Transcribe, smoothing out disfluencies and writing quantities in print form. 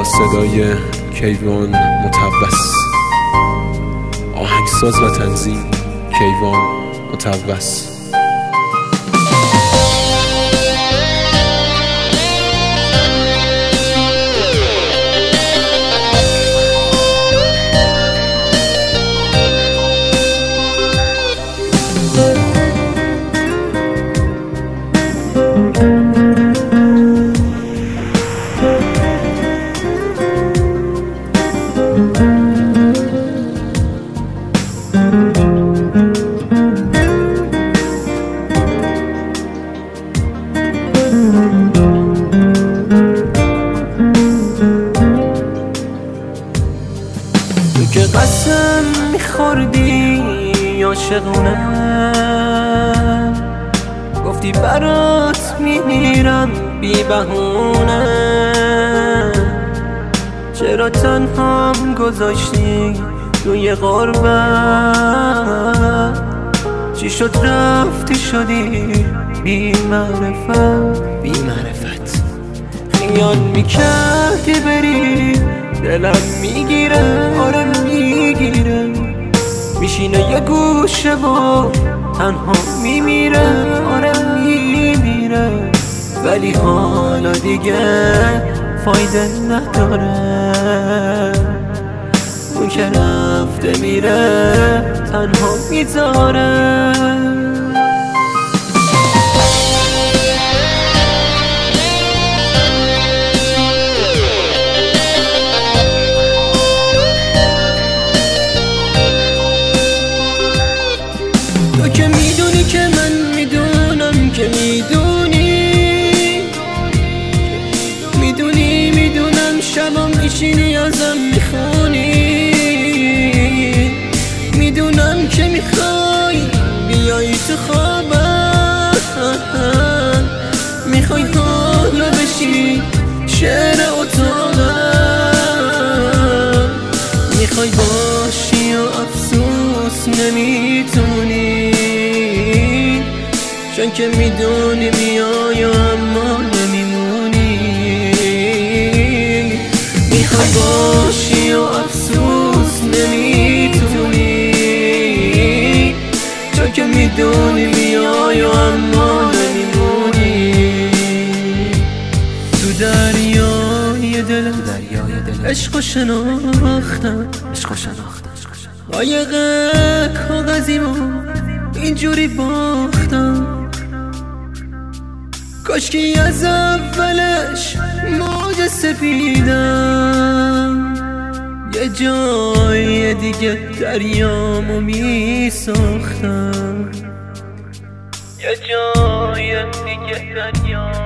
صدای کیوان متوس، آهنگساز و تنظیم کیوان متوس. تو که قسم میخوردی عاشقونه، گفتی برات میمیرم بی بهونه، چرا تنهام گذاشتی توی غربت؟ چی شد رفتی شدی بی معرفت؟ خیال میکردی بری دلم میگیره، آره میگیره، میشینه یه گوشه و تنها میمیره، آره میمیره، ولی حالا دیگه فایده نداره، اون که رفته میره تنها میذاره. تو که میدونی که من میدونم که میدونم شبام میشینی ازم میخونی، میدونم که میخوای بیایی تو خوابم، میخوای حالا بشی شعر اتاقم، میخوای باشی و افسوس نمیتونی، چون که میدونی میای اما نمیمونی، میخوای باشی و افسوس نمیتونی، چون که میدونی میای اما نمیمونی. تو دریای دلم عشق و شناختم، قایق کاغذیمو اینجوری باختم، کاشکی از اولش موج سفیدم، یه جای دیگه دریامو میساختم، یه جای دیگه دریامو